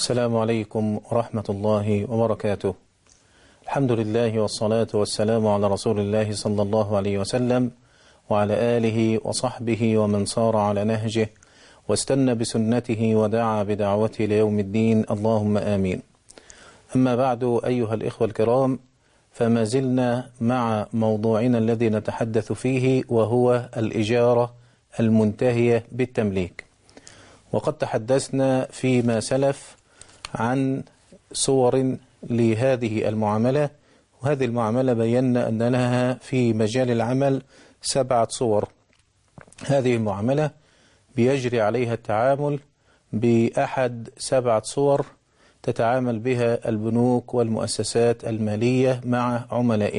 السلام عليكم ورحمة الله وبركاته. الحمد لله والصلاة والسلام على رسول الله صلى الله عليه وسلم وعلى آله وصحبه ومن صار على نهجه واستنى بسنته ودعا بدعوته ليوم الدين، اللهم آمين. أما بعد، أيها الإخوة الكرام، فما زلنا مع موضوعنا الذي نتحدث فيه، وهو الإجارة المنتهية بالتمليك. وقد تحدثنا فيما سلف عن صور لهذه المعاملة، وهذه المعاملة بينا أن لها في مجال العمل 7 صور. هذه المعاملة بيجري عليها التعامل بأحد 7 صور تتعامل بها البنوك والمؤسسات المالية مع عملائه.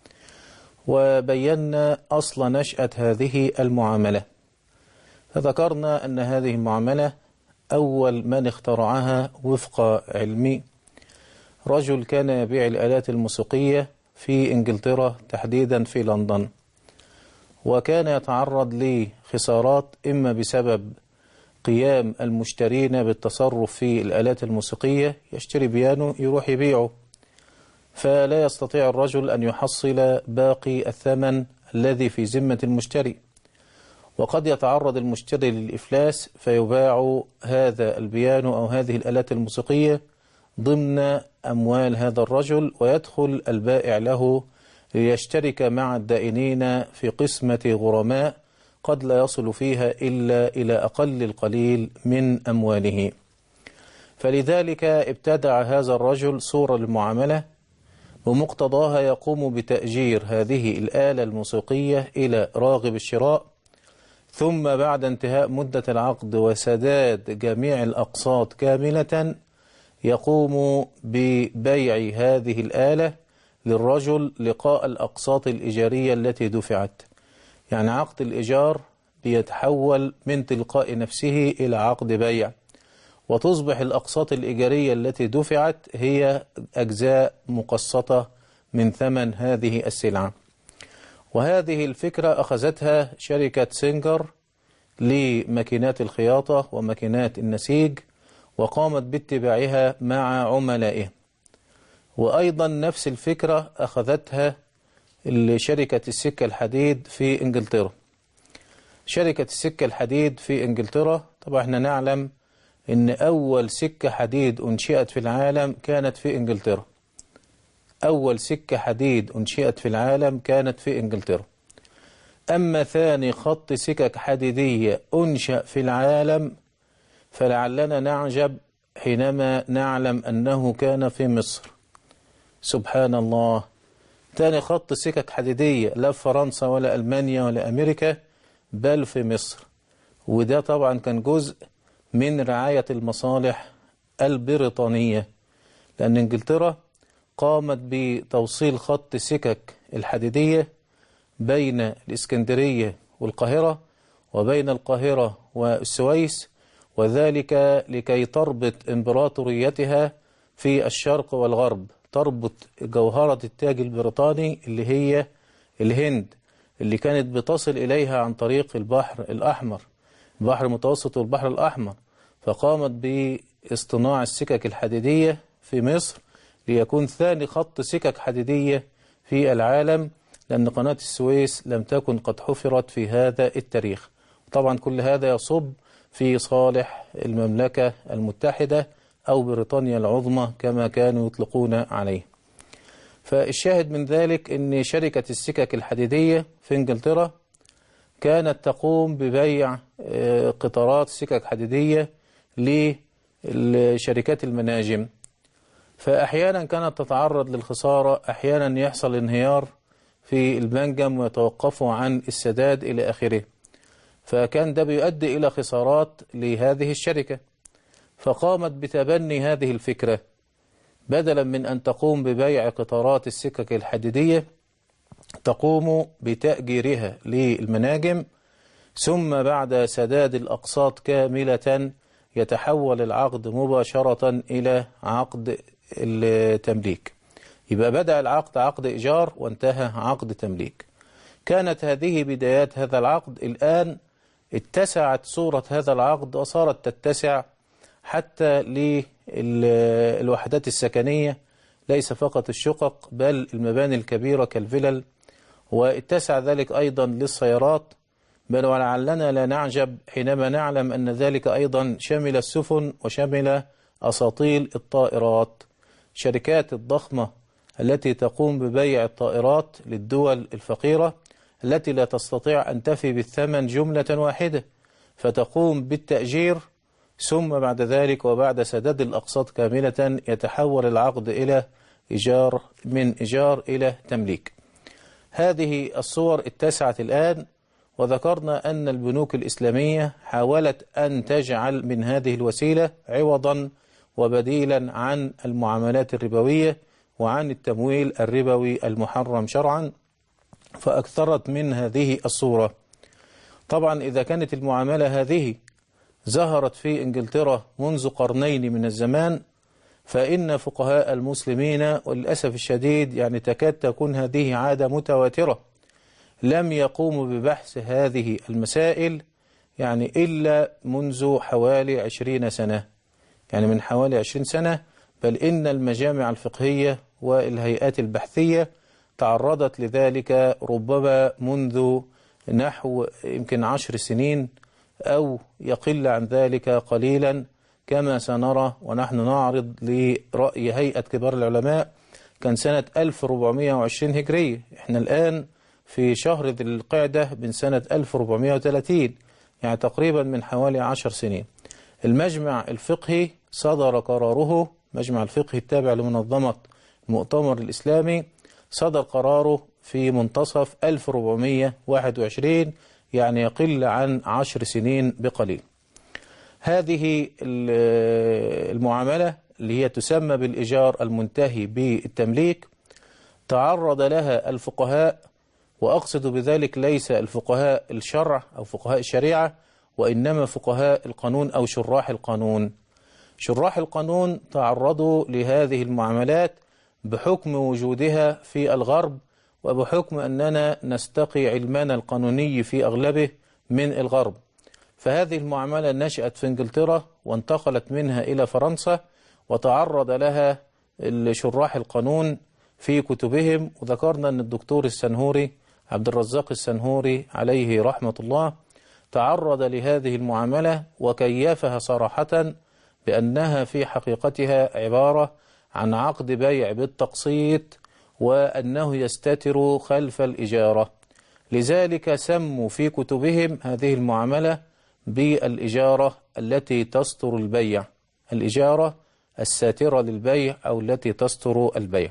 وبينا أصل نشأة هذه المعاملة، فذكرنا أن هذه المعاملة أول من اخترعها وفق علمي رجل كان يبيع الآلات الموسيقية في إنجلترا، تحديدا في لندن، وكان يتعرض لخسارات إما بسبب قيام المشترين بالتصرف في الآلات الموسيقية، يشتري بيانو يروح يبيعه، فلا يستطيع الرجل أن يحصل باقي الثمن الذي في ذمة المشتري، وقد يتعرض المشتري للإفلاس فيباع هذا البيانو أو هذه الآلات الموسيقية ضمن أموال هذا الرجل، ويدخل البائع له ليشترك مع الدائنين في قسمة غرماء قد لا يصل فيها إلا إلى أقل القليل من أمواله. فلذلك ابتدع هذا الرجل صورة للمعاملة ومقتضاها يقوم بتأجير هذه الآلة الموسيقية إلى راغب الشراء، ثم بعد انتهاء مدة العقد وسداد جميع الأقساط كاملة يقوم ببيع هذه الآلة للرجل لقاء الأقساط الإيجارية التي دفعت. يعني عقد الإيجار بيتحول من تلقاء نفسه إلى عقد بيع، وتصبح الأقساط الإيجارية التي دفعت هي أجزاء مقسطة من ثمن هذه السلعة. وهذه الفكرة أخذتها شركة سينجر لماكينات الخياطة وماكينات النسيج، وقامت باتباعها مع عملائه. وأيضا نفس الفكرة أخذتها شركة السكة الحديد في إنجلترا. شركة السكة الحديد في إنجلترا، طبعا احنا نعلم أن أول سكة حديد أنشئت في العالم كانت في إنجلترا. أول سكة حديد أنشئت في العالم كانت في إنجلترا. أما ثاني خط سكك حديدية أنشأ في العالم فلعلنا نعجب حينما نعلم أنه كان في مصر. سبحان الله، ثاني خط سكك حديدية لا في فرنسا ولا ألمانيا ولا أمريكا، بل في مصر. وده طبعا كان جزء من رعاية المصالح البريطانية، لأن إنجلترا قامت بتوصيل خط سكك الحديدية بين الإسكندرية والقاهرة وبين القاهرة والسويس، وذلك لكي تربط إمبراطوريتها في الشرق والغرب، تربط جوهرة التاج البريطاني اللي هي الهند، اللي كانت بتصل إليها عن طريق البحر الأحمر، البحر المتوسط والبحر الأحمر. فقامت باصطناع السكك الحديدية في مصر ليكون ثاني خط سكك حديدية في العالم، لأن قناة السويس لم تكن قد حفرت في هذا التاريخ. طبعا كل هذا يصب في صالح المملكة المتحدة أو بريطانيا العظمى كما كانوا يطلقون عليه. فالشاهد من ذلك أن شركة السكك الحديدية في إنجلترا كانت تقوم ببيع قطارات سكك حديدية لشركات المناجم، فأحيانا كانت تتعرض للخسارة، أحيانا يحصل انهيار في المنجم ويتوقفوا عن السداد إلى آخره، فكان ده بيؤدي إلى خسارات لهذه الشركة. فقامت بتبني هذه الفكرة، بدلا من أن تقوم ببيع قطارات السكك الحديدية تقوم بتأجيرها للمناجم، ثم بعد سداد الأقساط كاملة يتحول العقد مباشرة إلى عقد التمليك. يبقى بدأ العقد عقد إيجار وانتهى عقد تمليك. كانت هذه بدايات هذا العقد. الآن اتسعت صورة هذا العقد وصارت تتسع حتى للوحدات السكنية، ليس فقط الشقق بل المباني الكبيرة كالفلل، واتسع ذلك أيضا للسيارات، بل ولعلنا لا نعجب حينما نعلم أن ذلك أيضا شمل السفن وشمل أساطيل الطائرات. شركات الضخمة التي تقوم ببيع الطائرات للدول الفقيرة التي لا تستطيع أن تفي بالثمن جملة واحدة، فتقوم بالتأجير، ثم بعد ذلك وبعد سداد الأقساط كاملة يتحول العقد إلى إيجار، من إيجار إلى تمليك. هذه الصور اتسعت الآن، وذكرنا أن البنوك الإسلامية حاولت أن تجعل من هذه الوسيلة عوضا وبديلا عن المعاملات الربوية وعن التمويل الربوي المحرم شرعا، فأكثرت من هذه الصورة. طبعا إذا كانت المعاملة هذه ظهرت في إنجلترا منذ قرنين من الزمان، فإن فقهاء المسلمين وللأسف الشديد يعني تكاد تكون هذه عادة متواترة، لم يقوموا ببحث هذه المسائل يعني إلا منذ حوالي 20 سنة، يعني من حوالي 20 سنة، بل إن المجامع الفقهية والهيئات البحثية تعرضت لذلك ربما منذ نحو يمكن 10 سنين أو يقل عن ذلك قليلا، كما سنرى ونحن نعرض لرأي هيئة كبار العلماء. كان سنة 1420 هجرية، احنا الآن في شهر ذي القعدة من سنة 1430، يعني تقريبا من حوالي 10 سنين. المجمع الفقهي صدر قراره، مجمع الفقهي التابع لمنظمة المؤتمر الإسلامي، صدر قراره في منتصف 1421، يعني يقل عن 10 سنين بقليل. هذه المعاملة اللي هي تسمى بالإيجار المنتهي بالتمليك تعرض لها الفقهاء، وأقصد بذلك ليس الفقهاء الشرع أو فقهاء الشريعة، وإنما فقهاء القانون أو شراح القانون. شراح القانون تعرضوا لهذه المعاملات بحكم وجودها في الغرب، وبحكم أننا نستقي علمنا القانوني في أغلبه من الغرب. فهذه المعاملة نشأت في إنجلترا وانتقلت منها إلى فرنسا، وتعرض لها شراح القانون في كتبهم. وذكرنا أن الدكتور السنهوري عبد الرزاق السنهوري عليه رحمة الله تعرض لهذه المعاملة وكيفها صراحة بأنها في حقيقتها عبارة عن عقد بيع بالتقسيط، وأنه يستتر خلف الإجارة. لذلك سموا في كتبهم هذه المعاملة بالإجارة التي تستر البيع، الإجارة الساترة للبيع أو التي تستر البيع.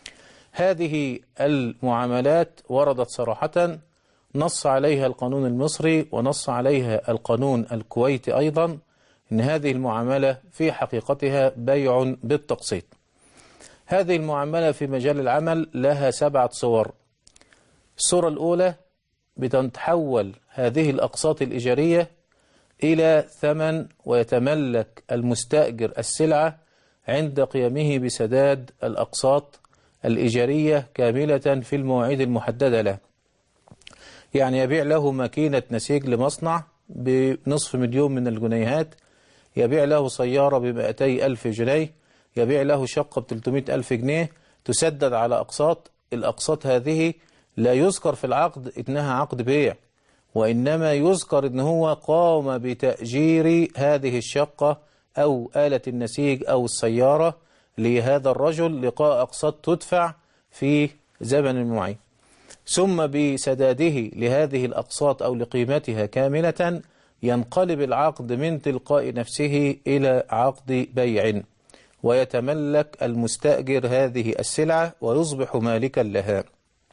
هذه المعاملات وردت صراحة، نص عليها القانون المصري ونص عليها القانون الكويتي أيضا، إن هذه المعاملة في حقيقتها بيع بالتقسيط. هذه المعاملة في مجال العمل لها 7 صور. الصورة الأولى بتتحول هذه الأقساط الإيجارية إلى ثمن، ويتملك المستأجر السلعة عند قيامه بسداد الأقساط الإيجارية كاملة في المواعيد المحددة له. يعني يبيع له ماكينة نسيج لمصنع بنصف مليون من الجنيهات، يبيع له سيارة ب200,000 جنيه، يبيع له شقة ب300,000 جنيه، تسدد على أقساط. الأقساط هذه لا يذكر في العقد إنها عقد بيع، وإنما يذكر إن هو قام بتأجير هذه الشقة أو آلة النسيج أو السيارة لهذا الرجل لقاء أقساط تدفع في زمن معين، ثم بسداده لهذه الأقساط أو لقيمتها كاملة ينقلب العقد من تلقاء نفسه إلى عقد بيع، ويتملك المستأجر هذه السلعة ويصبح مالكا لها.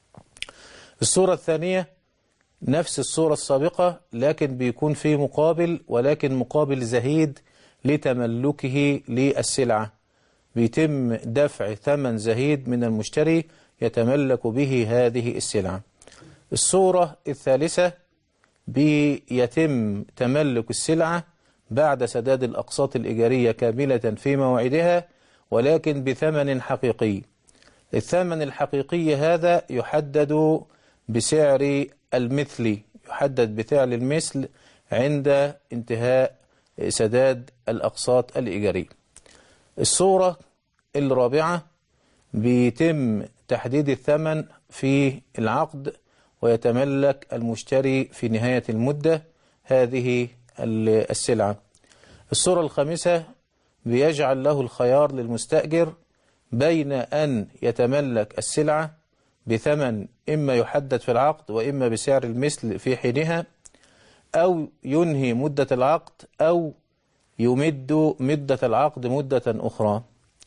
الصورة الثانية نفس الصورة السابقة، لكن بيكون في مقابل، ولكن مقابل زهيد لتملكه للسلعة، بيتم دفع ثمن زهيد من المشتري يتملك به هذه السلعة. الصورة الثالثة بيتم تملك السلعة بعد سداد الأقساط الإيجارية كاملة في موعدها، ولكن بثمن حقيقي. الثمن الحقيقي هذا يحدد بسعر المثل، يحدد بسعر المثل عند انتهاء سداد الأقساط الإيجارية. الصورة الرابعة بيتم تحديد الثمن في العقد، ويتملك المشتري في نهاية المدة هذه السلعة. الصورة الخامسة بيجعل له الخيار للمستأجر بين أن يتملك السلعة بثمن إما يحدد في العقد وإما بسعر المثل في حينها، أو ينهي مدة العقد، أو يمد مدة العقد مدة أخرى.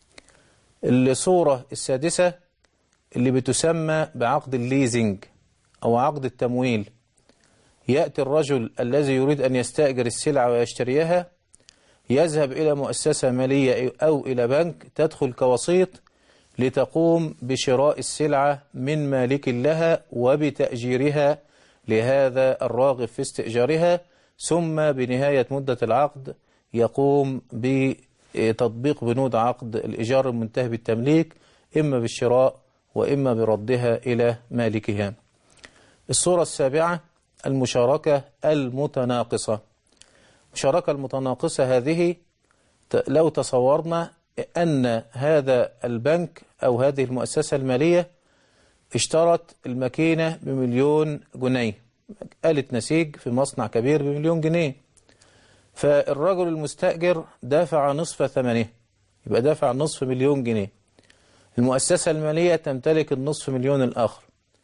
الصورة السادسة اللي بتسمى بعقد الليزنج أو عقد التمويل. يأتي الرجل الذي يريد أن يستأجر السلعة ويشتريها، يذهب إلى مؤسسة مالية أو إلى بنك تدخل كوسيط لتقوم بشراء السلعة من مالك لها وبتأجيرها لهذا الراغب في استئجارها، ثم بنهاية مدة العقد يقوم بتطبيق بنود عقد الإيجار المنتهي بالتمليك، إما بالشراء وإما بردها إلى مالكها. الصورة السابعة المشاركة المتناقصة. المشاركة المتناقصة هذه لو تصورنا أن هذا البنك أو هذه المؤسسة المالية اشترت الماكينة ب1,000,000 جنيه، آلة نسيج في مصنع كبير ب1,000,000 جنيه، فالرجل المستأجر دافع نصف ثمنه، يبقى دافع نصف 1,000,000 جنيه. المؤسسة المالية تمتلك النصف مليون الآخر.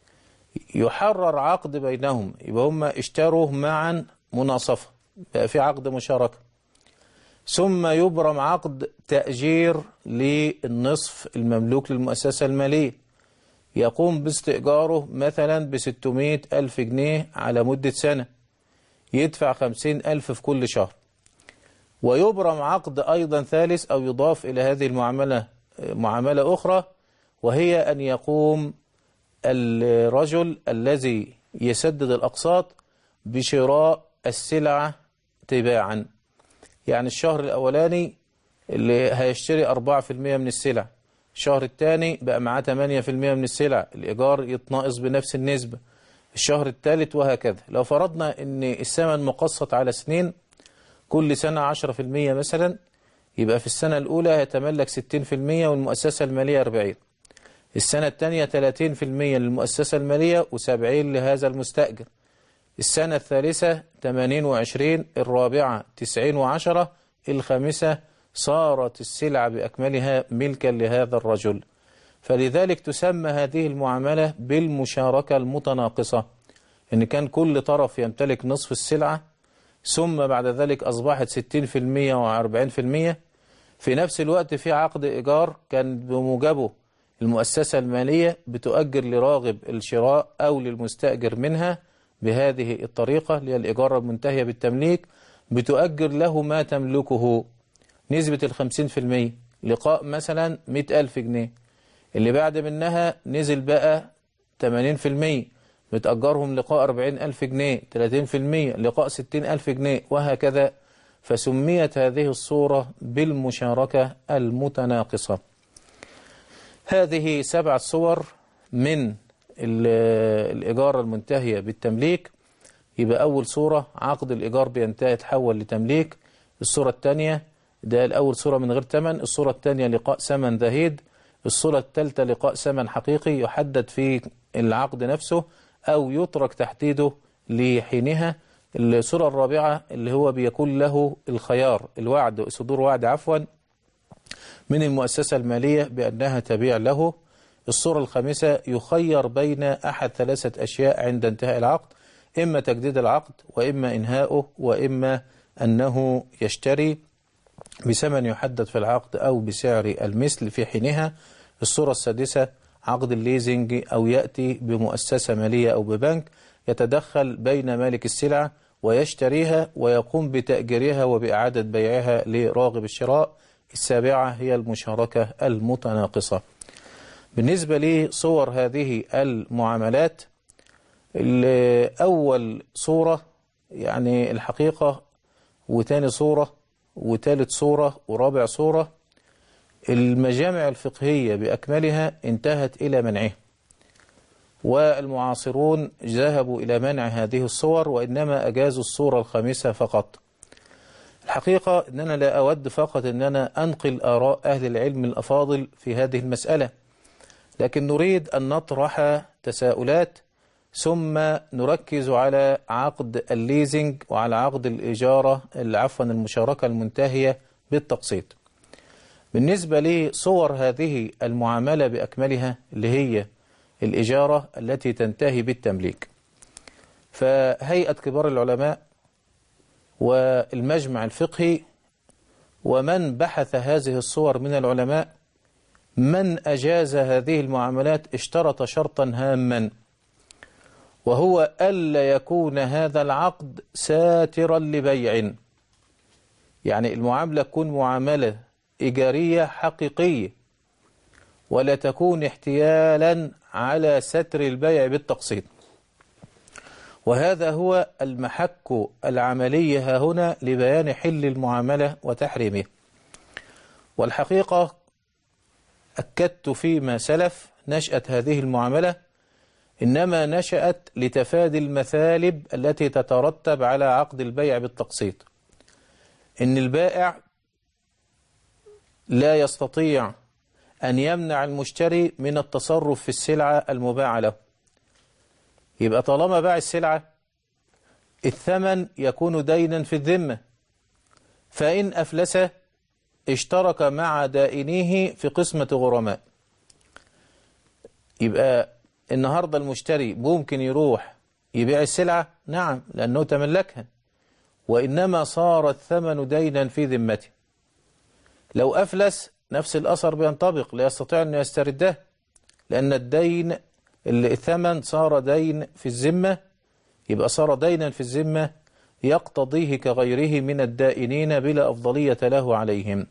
يحرر عقد بينهم، يبقى هم اشتروا معا مناصفة، بقى في عقد مشاركة، ثم يبرم عقد تأجير للنصف المملوك للمؤسسة المالية، يقوم باستئجاره مثلا ب600,000 جنيه على مدة سنة، يدفع 50,000 في كل شهر. ويبرم عقد أيضا ثالث أو يضاف إلى هذه المعاملة معاملة أخرى، وهي أن يقوم الرجل الذي يسدد الأقساط بشراء السلعة تباعا. يعني الشهر الأولاني اللي هيشتري 4% من السلع، الشهر الثاني بقى معاه 8% من السلع، الإيجار يتناقص بنفس النسبة، الشهر الثالث وهكذا. لو فرضنا أن الثمن مقسط على سنين، كل سنة 10% مثلا، يبقى في السنة الأولى هيتملك 60% والمؤسسة المالية 40%، السنة الثانية 30% للمؤسسة المالية و70 لهذا المستأجر، السنة الثالثة 80 و20، الرابعة 90 و10، الخامسة صارت السلعة بأكملها ملكا لهذا الرجل. فلذلك تسمى هذه المعاملة بالمشاركة المتناقصة، إن كان كل طرف يمتلك نصف السلعة، ثم بعد ذلك أصبحت 60% و40%. في نفس الوقت في عقد إيجار كان بموجبه المؤسسة المالية بتؤجر لراغب الشراء أو للمستأجر منها بهذه الطريقة، اللي هي الإيجار المنتهية بالتمليك، بتؤجر له ما تملكه نسبة 50%، لقاء مثلا 100,000 جنيه، اللي بعد منها نزل بقى 80%، بتأجرهم لقاء 40,000 جنيه، 30%، لقاء 60,000 جنيه، وهكذا. فسميت هذه الصورة بالمشاركة المتناقصة. هذه 7 صور من الإيجار المنتهية بالتمليك. يبقى أول صورة عقد الإيجار بينتهي يتحول لتمليك، الصورة الثانية ده الأول صورة من غير ثمن، الصورة الثانية لقاء ثمن زهيد، الصورة الثالثة لقاء ثمن حقيقي يحدد في العقد نفسه أو يترك تحديده لحينها، الصورة الرابعة اللي هو بيكون له الخيار، الوعد، صدور وعد عفوا من المؤسسة المالية بأنها تبيع له، الصورة الخامسة يخير بين أحد 3 أشياء عند انتهاء العقد، إما تجديد العقد وإما إنهاؤه وإما أنه يشتري بثمن يحدد في العقد أو بسعر المثل في حينها. الصورة السادسة عقد الليزنج، أو يأتي بمؤسسة مالية أو ببنك يتدخل بين مالك السلعة ويشتريها ويقوم بتأجيرها وبإعادة بيعها لراغب الشراء. السابعة هي المشاركة المتناقصة. بالنسبة لصور هذه المعاملات، أول صورة يعني الحقيقة، وتاني صورة وتالت صورة ورابع صورة، المجامع الفقهية بأكملها انتهت إلى منعها، والمعاصرون ذهبوا إلى منع هذه الصور، وإنما أجازوا الصورة الخامسة فقط. الحقيقة أن أنا لا أود فقط أن أنا أنقل آراء أهل العلم الأفاضل في هذه المسألة، لكن نريد أن نطرح تساؤلات ثم نركز على عقد الليزنج وعلى عقد الإجارة المشاركة المنتهية بالتقسيط. بالنسبة لصور هذه المعاملة بأكملها اللي هي الإجارة التي تنتهي بالتمليك، فهيئة كبار العلماء والمجمع الفقهي ومن بحث هذه الصور من العلماء من أجاز هذه المعاملات اشترط شرطا هاما، وهو ألا يكون هذا العقد ساترا لبيع، يعني المعاملة تكون معاملة إيجارية حقيقية ولا تكون احتيالا على ستر البيع بالتقسيط. وهذا هو المحك العملي ها هنا لبيان حل المعاملة وتحريمه. والحقيقة أكدت فيما سلف نشأة هذه المعاملة إنما نشأت لتفادي المثالب التي تترتب على عقد البيع بالتقسيط، إن البائع لا يستطيع أن يمنع المشتري من التصرف في السلعة المباعة له، يبقى طالما باع السلعة الثمن يكون دينا في الذمة، فإن أفلس اشترك مع دائنيه في قسمة غرماء. يبقى النهاردة المشتري ممكن يروح يبيع السلعة، نعم، لأنه تملكها، وإنما صار الثمن دينا في ذمته. لو أفلس نفس الأثر بينطبق، لا يستطيع أن يسترده، لأن الدين الثمن صار دين في الذمة، يبقى صار دينا في الذمة يقتضيه كغيره من الدائنين بلا أفضلية له عليهم.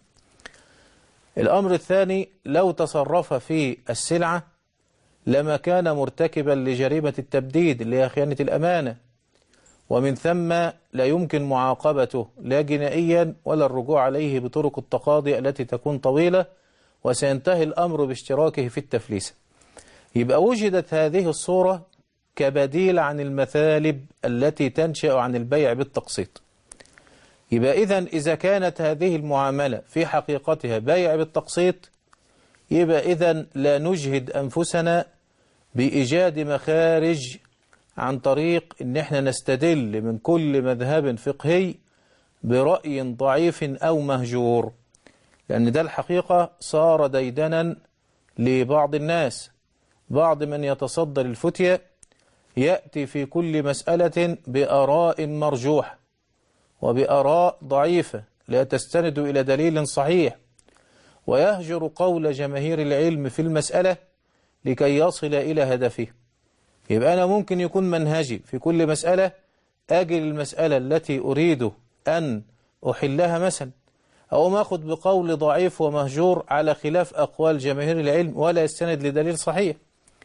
الأمر الثاني، لو تصرف في السلعة لما كان مرتكبا لجريمة التبديد اللي هي خيانة الأمانة، ومن ثم لا يمكن معاقبته لا جنائيا ولا الرجوع عليه بطرق التقاضي التي تكون طويلة، وسينتهي الأمر باشتراكه في التفليس. يبقى وجدت هذه الصورة كبديل عن المثالب التي تنشأ عن البيع بالتقسيط. يبقى إذا كانت هذه المعاملة في حقيقتها بيع بالتقسيط، يبقى إذن لا نجهد أنفسنا بإيجاد مخارج عن طريق إن احنا نستدل من كل مذهب فقهي برأي ضعيف أو مهجور، لأن ده الحقيقة صار ديدنا لبعض الناس. بعض من يتصدر الفتية يأتي في كل مسألة بآراء مرجوحة وبآراء ضعيفة لا تستند إلى دليل صحيح، ويهجر قول جماهير العلم في المسألة لكي يصل إلى هدفه. يبقى أنا ممكن يكون منهجي في كل مسألة أجل المسألة التي أريد أن أحلها مثلا، أو ما أخذ بقول ضعيف ومهجور على خلاف أقوال جماهير العلم ولا يستند لدليل صحيح،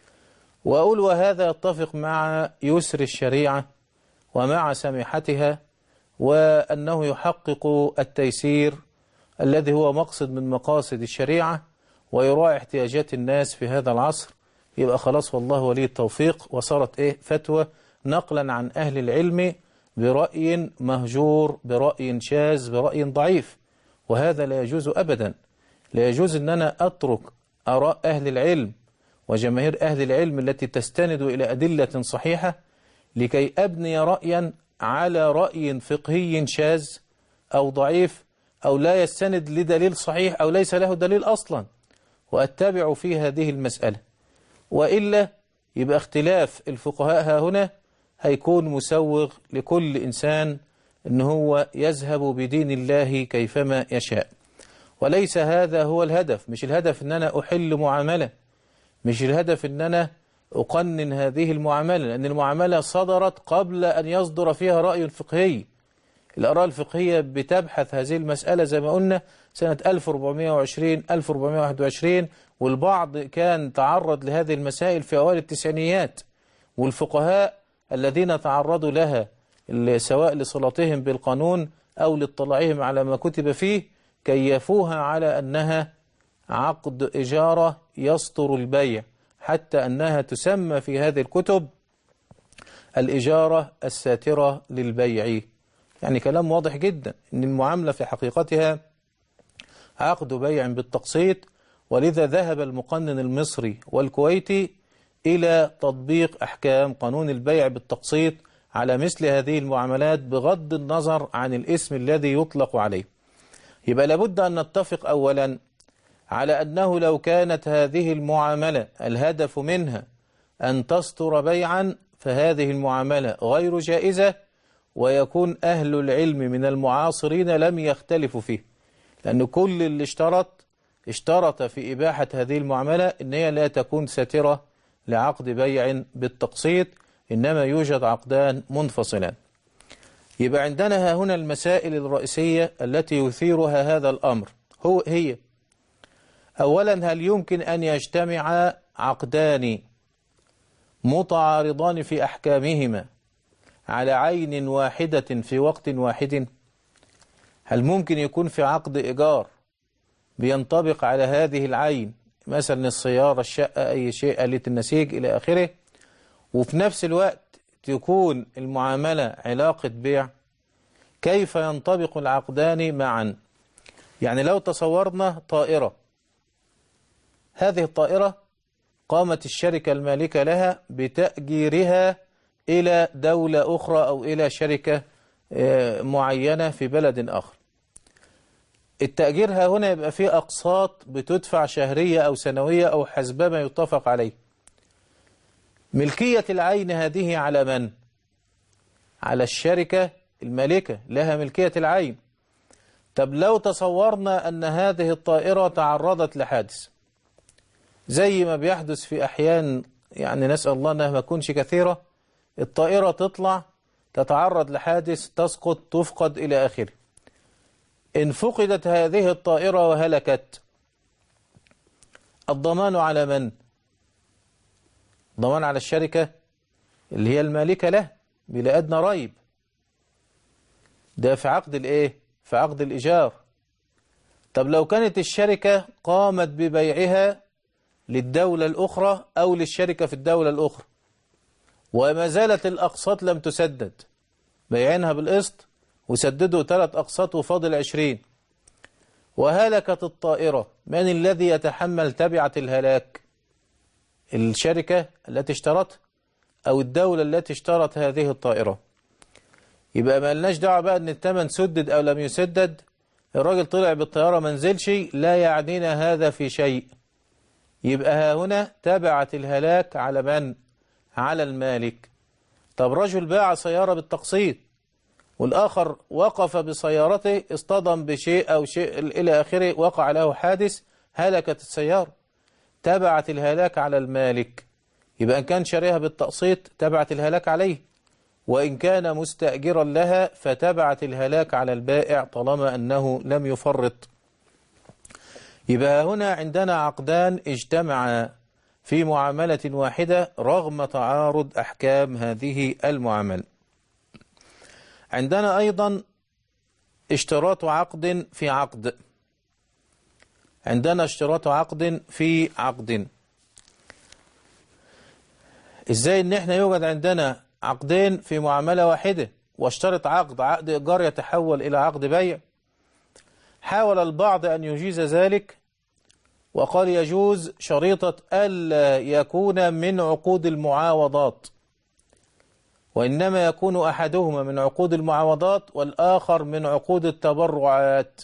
وأقول وهذا يتفق مع يسر الشريعة ومع سماحتها، وأنه يحقق التيسير الذي هو مقصد من مقاصد الشريعة ويراعي احتياجات الناس في هذا العصر. يبقى خلاص والله ولي التوفيق، وصارت فتوى نقلا عن أهل العلم برأي مهجور، برأي شاذ، برأي ضعيف، وهذا لا يجوز أبدا. لا يجوز أن أنا أترك آراء أهل العلم وجماهير أهل العلم التي تستند إلى أدلة صحيحة لكي أبني رأيا على رأي فقهي شاذ أو ضعيف أو لا يستند لدليل صحيح أو ليس له دليل أصلا، وأتبع في هذه المسألة. وإلا يبقى اختلاف الفقهاء ها هنا هيكون مسوغ لكل إنسان أنه هو يذهب بدين الله كيفما يشاء، وليس هذا هو الهدف. مش الهدف أن أنا أحل معاملة، مش الهدف أن أنا أقنن هذه المعاملة، لأن المعاملة صدرت قبل أن يصدر فيها رأي فقهي. الآراء الفقهية بتبحث هذه المسألة زي ما قلنا سنة 1420 1421، والبعض كان تعرض لهذه المسائل في أوائل التسعينيات، والفقهاء الذين تعرضوا لها سواء لصلاتهم بالقانون أو لاطلاعهم على ما كتب فيه كيفوها على أنها عقد إجارة يسطر البيع، حتى أنها تسمى في هذه الكتب الإجارة الساترة للبيع. يعني كلام واضح جدا أن المعاملة في حقيقتها عقد بيع بالتقسيط، ولذا ذهب المقنن المصري والكويتي إلى تطبيق أحكام قانون البيع بالتقسيط على مثل هذه المعاملات بغض النظر عن الاسم الذي يطلق عليه. يبقى لابد أن نتفق أولا على أنه لو كانت هذه المعاملة الهدف منها أن تستر بيعا فهذه المعاملة غير جائزة، ويكون أهل العلم من المعاصرين لم يختلفوا فيه، لأن كل اللي اشترط في إباحة هذه المعاملة أن هي لا تكون ساترة لعقد بيع بالتقسيط، إنما يوجد عقدان منفصلان. يبقى عندنا هنا المسائل الرئيسية التي يثيرها هذا الأمر هي أولا، هل يمكن أن يجتمع عقدان متعارضان في أحكامهما على عين واحدة في وقت واحد؟ هل ممكن يكون في عقد إيجار بينطبق على هذه العين، مثلا السيارة، الشقة، أي شيء، آلة النسيج إلى آخره، وفي نفس الوقت تكون المعاملة علاقة بيع؟ كيف ينطبق العقدان معا؟ يعني لو تصورنا طائرة، هذه الطائرة قامت الشركة المالكة لها بتأجيرها إلى دولة أخرى أو إلى شركة معينة في بلد آخر. التأجير هنا يبقى فيه أقساط بتدفع شهرية أو سنوية أو حسب ما يتفق عليه. ملكية العين هذه على من؟ على الشركة المالكة، لها ملكية العين. طب لو تصورنا أن هذه الطائرة تعرضت لحادث زي ما بيحدث في أحيان، يعني نسأل الله أنها ما تكونش كثيرة، الطائرة تطلع تتعرض لحادث، تسقط، تفقد إلى آخره. إن فقدت هذه الطائرة وهلكت، الضمان على من؟ الضمان على الشركة اللي هي المالكة له بلا أدنى ريب. ده في عقد الإيه؟ في عقد الإيجار. طب لو كانت الشركة قامت ببيعها للدولة الأخرى أو للشركة في الدولة الأخرى وما زالت الأقساط لم تسدد، بيعينها بالقسط وسددوا 3 أقساط وفاضل 20، وهلكت الطائرة، من الذي يتحمل تبعة الهلاك؟ الشركة التي اشترت أو الدولة التي اشترت هذه الطائرة؟ يبقى ما لناش دعوة بقى أن الثمن سدد أو لم يسدد، الراجل طلع بالطيارة ما نزلش، لا يعنينا هذا في شيء. يبقى ها هنا تبعة الهلاك على من؟ على المالك. طب رجل باع سيارة بالتقسيط والآخر وقف بسيارته، اصطدم بشيء أو شيء إلى آخره، وقع له حادث، هلكت السيارة، تبعت الهلاك على المالك. يبقى إن كان شاريها بالتقسيط تبعت الهلاك عليه، وإن كان مستأجرا لها فتبعت الهلاك على البائع طالما أنه لم يفرط. يبقى هنا عندنا عقدان اجتمعا في معاملة واحدة رغم تعارض أحكام هذه المعاملة. عندنا أيضا اشتراط عقد في عقد. عندنا اشتراط عقد في عقد. ازاي ان احنا يوجد عندنا عقدين في معاملة واحدة واشترط عقد إيجار يتحول إلى عقد بيع؟ حاول البعض أن يجيز ذلك وقال يجوز شريطة ألا يكون من عقود المعاوضات، وإنما يكون أحدهما من عقود المعاوضات والآخر من عقود التبرعات.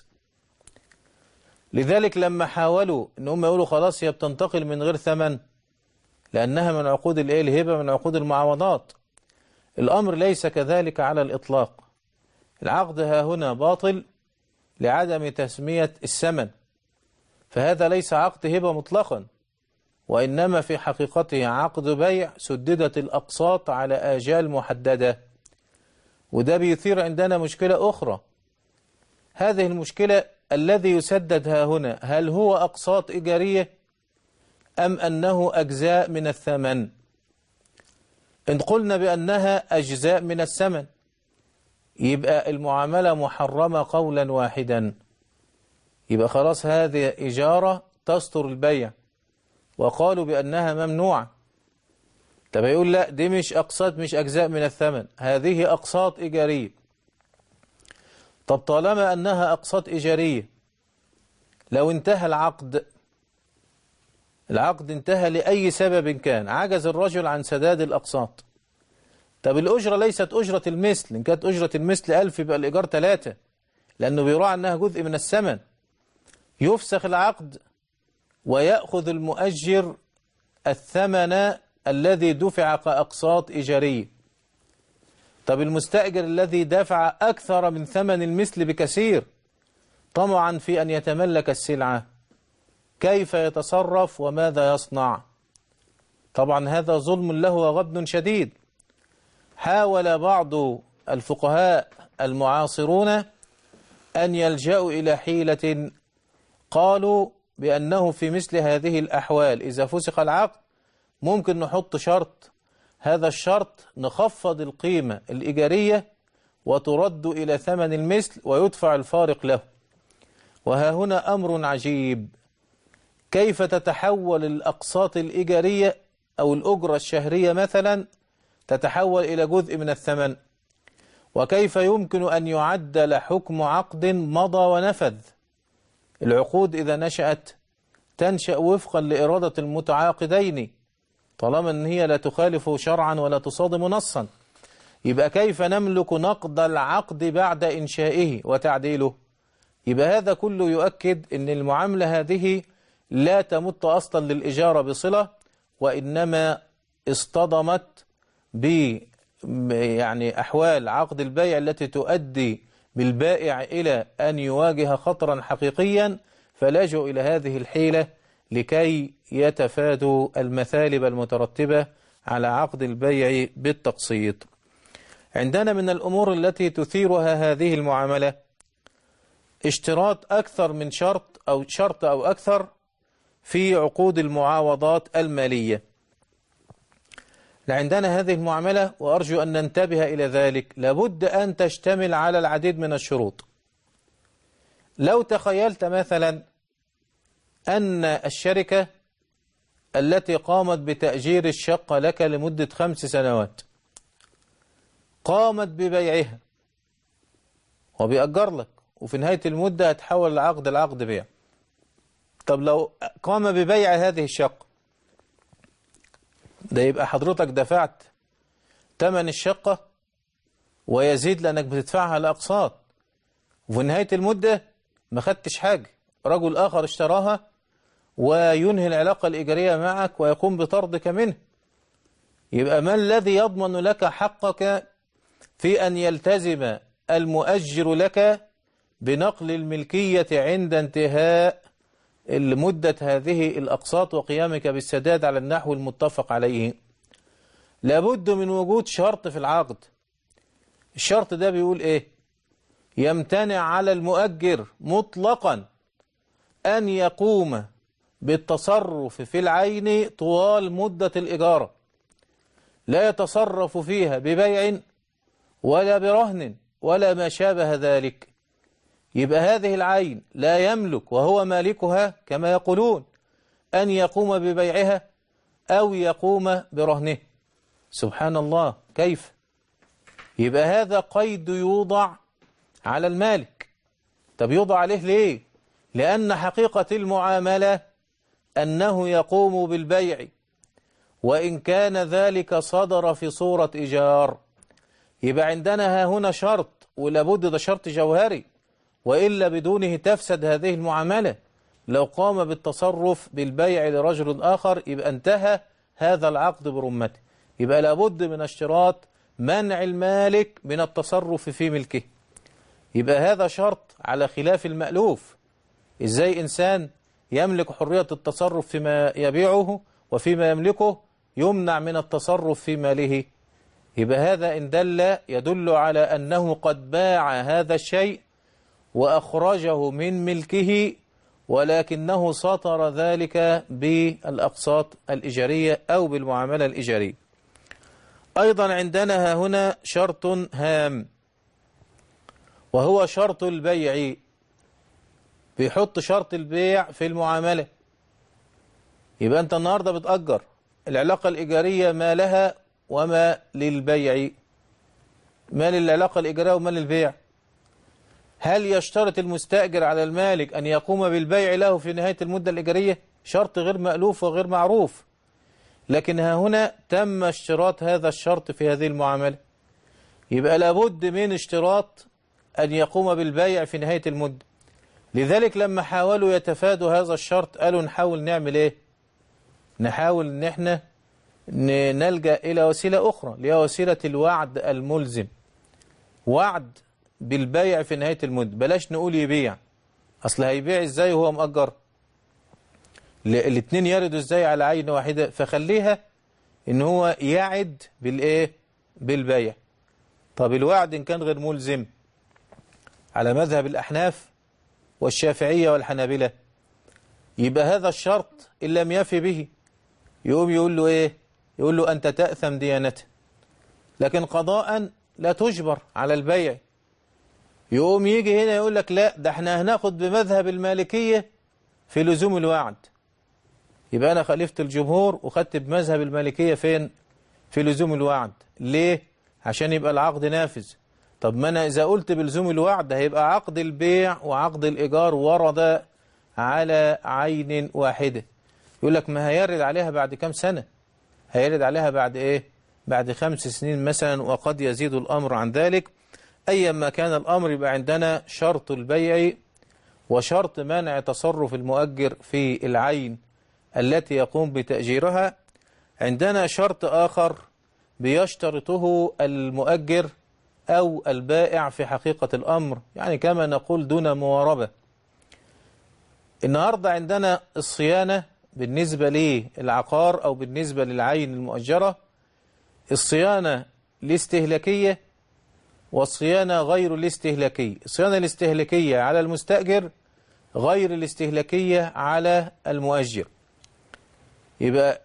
لذلك لما حاولوا إن هم يقولوا خلاص هي بتنتقل من غير ثمن لأنها من عقود الهبة، من عقود المعاوضات، الأمر ليس كذلك على الإطلاق. العقد ها هنا باطل لعدم تسمية الثمن، فهذا ليس عقد هبة مطلقا، وإنما في حقيقته عقد بيع سددت الأقساط على آجال محددة. وده بيثير عندنا مشكلة أخرى. هذه المشكلة الذي يسدد ها هنا هل هو أقساط إيجارية أم أنه أجزاء من الثمن؟ إن قلنا بأنها أجزاء من الثمن يبقى المعاملة محرمة قولا واحدا، يبقى خلاص هذه إجارة تستر البيع، وقالوا بأنها ممنوعة. طب يقول لا دي مش أقساط، مش أجزاء من الثمن، هذه أقساط إيجارية. طب طالما أنها أقساط إيجارية، لو انتهى العقد انتهى لأي سبب كان، عجز الرجل عن سداد الأقساط، طب الأجرة ليست أجرة المثل، إن كانت أجرة المثل 1000 يبقى الإيجار 3، لأنه بيراعى أنها جزء من الثمن. يفسخ العقد ويأخذ المؤجر الثمن الذي دفع كأقساط إيجارية. طب المستأجر الذي دفع أكثر من ثمن المثل بكثير طمعا في أن يتملك السلعة، كيف يتصرف وماذا يصنع؟ طبعا هذا ظلم له وغبن شديد. حاول بعض الفقهاء المعاصرون أن يلجأوا إلى حيلة، قالوا بأنه في مثل هذه الأحوال إذا فسخ العقد ممكن نحط شرط، هذا الشرط نخفض القيمة الإيجارية وترد إلى ثمن المثل ويدفع الفارق له. وها هنا أمر عجيب، كيف تتحول الأقساط الإيجارية أو الأجرة الشهرية مثلا تتحول إلى جزء من الثمن؟ وكيف يمكن أن يعدل حكم عقد مضى ونفذ؟ العقود إذا نشأت تنشأ وفقا لإرادة المتعاقدين طالما أن هي لا تخالف شرعا ولا تصادم نصا. يبقى كيف نملك نقض العقد بعد إنشائه وتعديله؟ يبقى هذا كله يؤكد أن المعاملة هذه لا تمت أصلا للإجارة بصلة، وإنما اصطدمت يعني أحوال عقد البيع التي تؤدي بالبائع إلى أن يواجه خطرا حقيقيا، فلاجوا إلى هذه الحيلة لكي يتفادوا المثالب المترتبة على عقد البيع بالتقسيط. عندنا من الأمور التي تثيرها هذه المعاملة اشتراط أكثر من شرط أو أكثر في عقود المعاوضات المالية. عندنا هذه المعاملة، وأرجو أن ننتبه إلى ذلك، لابد أن تشتمل على العديد من الشروط. لو تخيلت مثلا أن الشركة التي قامت بتأجير الشقة لك لمدة 5 سنوات قامت ببيعها وبيأجر لك، وفي نهاية المدة هتحول العقد بيع. طب لو قام ببيع هذه الشقة، ده يبقى حضرتك دفعت ثمن الشقة ويزيد لأنك بتدفعها لأقساط، وفي نهاية المدة ما خدتش حاجة، رجل آخر اشتراها وينهي العلاقة الإيجارية معك ويقوم بطردك منه. يبقى ما الذي يضمن لك حقك في أن يلتزم المؤجر لك بنقل الملكية عند انتهاء مدة هذه الأقساط وقيامك بالسداد على النحو المتفق عليه؟ لابد من وجود شرط في العقد. الشرط ده بيقول إيه؟ يمتنع على المؤجر مطلقا أن يقوم بالتصرف في العين طوال مدة الإجارة، لا يتصرف فيها ببيع ولا برهن ولا ما شابه ذلك. يبقى هذه العين لا يملك وهو مالكها كما يقولون أن يقوم ببيعها أو يقوم برهنه. سبحان الله، كيف؟ يبقى هذا قيد يوضع على المالك. طب يوضع عليه ليه؟ لأن حقيقة المعاملة أنه يقوم بالبيع، وإن كان ذلك صدر في صورة إيجار. يبقى عندنا هنا شرط، ولابد ده شرط جوهري، وإلا بدونه تفسد هذه المعاملة. لو قام بالتصرف بالبيع لرجل آخر يبقى انتهى هذا العقد برمته. يبقى لابد من اشتراط منع المالك من التصرف في ملكه. يبقى هذا شرط على خلاف المألوف. إزاي إنسان يملك حرية التصرف فيما يبيعه وفيما يملكه يمنع من التصرف في ماله؟ يبقى هذا إن يدل على أنه قد باع هذا الشيء وأخرجه من ملكه، ولكنه سطر ذلك بالأقساط الإيجارية أو بالمعاملة الإيجارية. أيضا عندنا هنا شرط هام، وهو شرط البيع. بيحط شرط البيع في المعاملة. يبقى أنت النهاردة بتأجر، العلاقة الإيجارية ما لها وما للبيع، ما للعلاقة الإيجارية وما للبيع. هل يشترط المستأجر على المالك أن يقوم بالبيع له في نهاية المدة الإيجارية؟ شرط غير مألوف وغير معروف. لكن ها هنا تم اشتراط هذا الشرط في هذه المعاملة، يبقى لابد من اشتراط أن يقوم بالبيع في نهاية المدة. لذلك لما حاولوا يتفادوا هذا الشرط قالوا نحاول نعمل ايه؟ نحاول ان احنا نلجأ الى وسيلة اخرى، اللي هي وسيلة الوعد الملزم. وعد بالبيع في نهاية المدة، بلاش نقول يبيع، اصل هيبيع ازاي وهو مؤجر؟ الاتنين يردوا ازاي على عين واحدة؟ فخليها ان هو يعد بالايه؟ بالبيع. طب الوعد ان كان غير ملزم على مذهب الأحناف والشافعية والحنابلة، يبقى هذا الشرط إن لم يفي به يقوم يقول له إيه؟ يقول له أنت تأثم ديانته، لكن قضاء لا تجبر على البيع. يقوم يجي هنا يقول لك لا، ده احنا هناخد بمذهب المالكية في لزوم الوعد، يبقى أنا خالفت الجمهور وخدت بمذهب المالكية فين؟ في لزوم الوعد. ليه؟ عشان يبقى العقد نافذ. طب ما أنا إذا قلت بلزوم الوعد هيبقى عقد البيع وعقد الإيجار ورد على عين واحدة. يقول لك ما هيرد عليها بعد كام سنة؟ هيرد عليها بعد إيه؟ بعد 5 سنين مثلا، وقد يزيد الأمر عن ذلك. أيما كان الأمر يبقى عندنا شرط البيع وشرط منع تصرف المؤجر في العين التي يقوم بتأجيرها. عندنا شرط آخر بيشترطه المؤجر أو البائع في حقيقة الأمر، يعني كما نقول دون مواربة. النهاردة عندنا الصيانة بالنسبة للعقار أو بالنسبة للعين المؤجرة، الصيانة الاستهلاكية والصيانة غير الاستهلاكية. الصيانة الاستهلاكية على المستأجر، غير الاستهلاكية على المؤجر. يبقى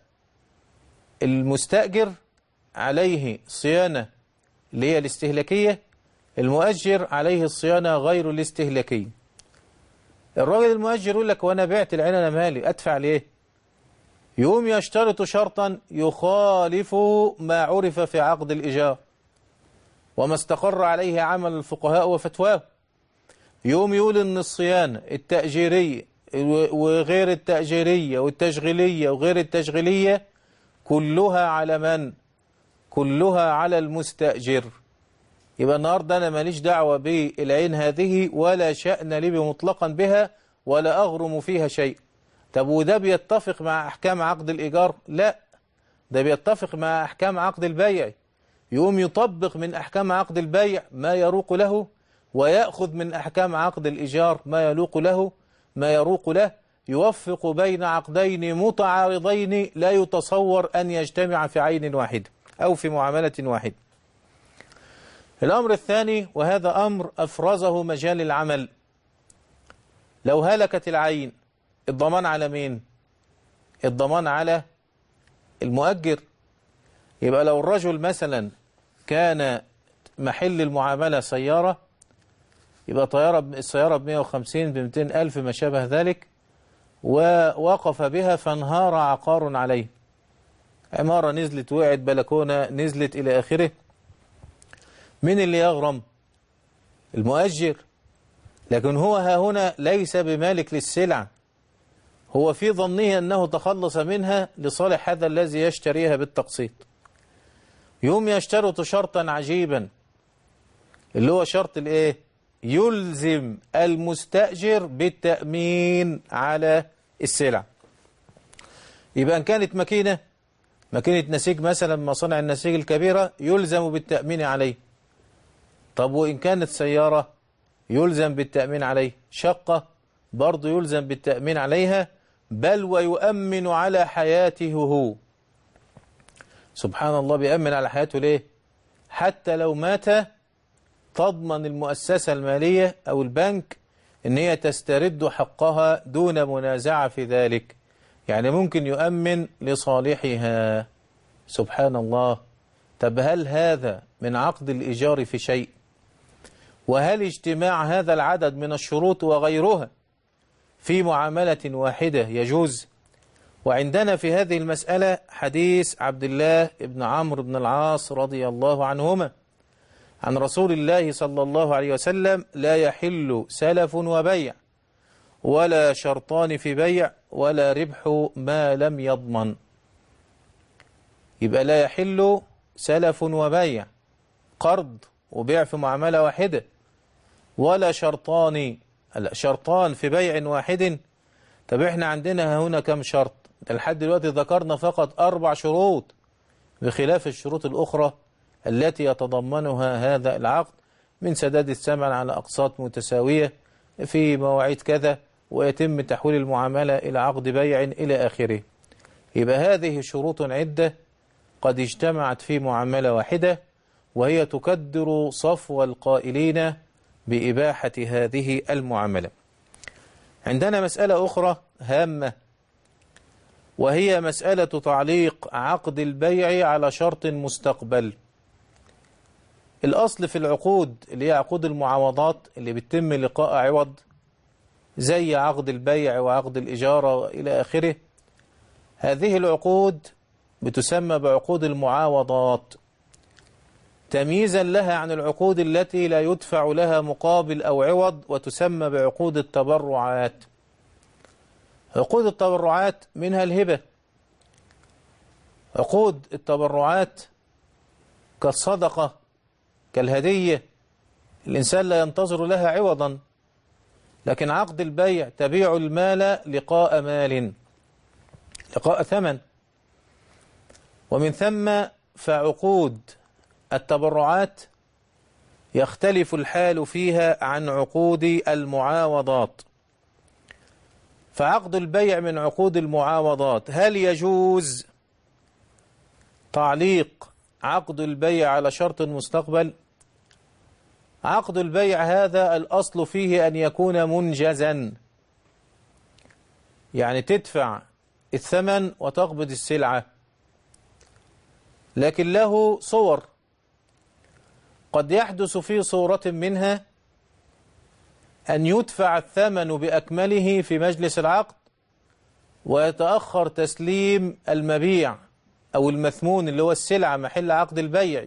المستأجر عليه صيانة اللي هي الاستهلاكية، المؤجر عليه الصيانة غير الاستهلاكية. الراجل المؤجر يقول لك وانا بعت العين انا مالي ادفع ليه؟ يقوم يشترط شرطا يخالف ما عرف في عقد الإيجار وما استقر عليه عمل الفقهاء وفتواه. يقوم يقول ان الصيانة التأجيرية وغير التأجيرية والتشغيلية وغير التشغيلية كلها على من؟ كلها على المستأجر. يبقى النهاردة أنا ماليش دعوة بالعين هذه ولا شأن لي مطلقا بها ولا أغرم فيها شيء. طب وده بيتفق مع أحكام عقد الإيجار؟ لا، ده بيتفق مع أحكام عقد البيع. يقوم يطبق من أحكام عقد البيع ما يروق له، ويأخذ من أحكام عقد الإيجار ما يلوق له ما يروق له، يوفق بين عقدين متعارضين لا يتصور أن يجتمع في عين واحدة أو في معاملة واحدة. الأمر الثاني، وهذا أمر أفرزه مجال العمل، لو هلكت العين الضمان على مين؟ الضمان على المؤجر. يبقى لو الرجل مثلا كان محل المعاملة سيارة، يبقى السيارة ب150 ب200 ألف ما شابه ذلك، ووقف بها فانهار عقار عليه، عمارة نزلت وقعت بلكونة نزلت إلى آخره، من اللي يغرم؟ المؤجر. لكن هو ها هنا ليس بمالك للسلعة، هو في ظنه أنه تخلص منها لصالح هذا الذي يشتريها بالتقسيط. يوم يشترط شرطا عجيبا اللي هو شرط الايه؟ يلزم المستأجر بالتأمين على السلع. يبقى ان كانت ماكينة نسيج مثلا، مصانع النسيج الكبيرة، يلزم بالتأمين عليه. طب وإن كانت سيارة يلزم بالتأمين عليه، شقة برضو يلزم بالتأمين عليها، بل ويؤمن على حياته هو. سبحان الله، بيأمن على حياته ليه؟ حتى لو مات تضمن المؤسسة المالية أو البنك إن هي تسترد حقها دون منازعة في ذلك، يعني ممكن يؤمن لصالحها. سبحان الله. طب هل هذا من عقد الإيجار في شيء؟ وهل اجتماع هذا العدد من الشروط وغيرها في معاملة واحدة يجوز؟ وعندنا في هذه المسألة حديث عبد الله بن عمرو بن العاص رضي الله عنهما عن رسول الله صلى الله عليه وسلم: لا يحل سلف وبيع، ولا شرطان في بيع، ولا ربح ما لم يضمن. يبقى لا يحل سلف وبيع، قرض وبيع في معاملة واحدة، ولا شرطان، شرطان في بيع واحد. طب احنا عندنا هنا كم شرط؟ لحد دلوقتي ذكرنا فقط 4 شروط، بخلاف الشروط الأخرى التي يتضمنها هذا العقد من سداد الثمن على أقساط متساوية في مواعيد كذا، ويتم تحويل المعاملة إلى عقد بيع إلى آخره. يبقى هذه شروط عدة قد اجتمعت في معاملة واحدة، وهي تكدر صفو القائلين بإباحة هذه المعاملة. عندنا مسألة أخرى هامة، وهي مسألة تعليق عقد البيع على شرط مستقبل. الأصل في العقود اللي هي عقود المعاوضات اللي بتتم لقاء عوض، زي عقد البيع وعقد الإجارة إلى آخره، هذه العقود بتسمى بعقود المعاوضات، تمييزا لها عن العقود التي لا يدفع لها مقابل أو عوض، وتسمى بعقود التبرعات. عقود التبرعات منها الهبة. عقود التبرعات كالصدقة، كالهدية، الإنسان لا ينتظر لها عوضا. لكن عقد البيع تبيع المال لقاء مال، لقاء ثمن. ومن ثم فعقود التبرعات يختلف الحال فيها عن عقود المعاوضات. فعقد البيع من عقود المعاوضات. هل يجوز تعليق عقد البيع على شرط مستقبل؟ عقد البيع هذا الأصل فيه أن يكون منجزا، يعني تدفع الثمن وتقبض السلعة. لكن له صور، قد يحدث في صورة منها أن يدفع الثمن بأكمله في مجلس العقد، ويتأخر تسليم المبيع أو المثمون اللي هو السلعة محل عقد البيع،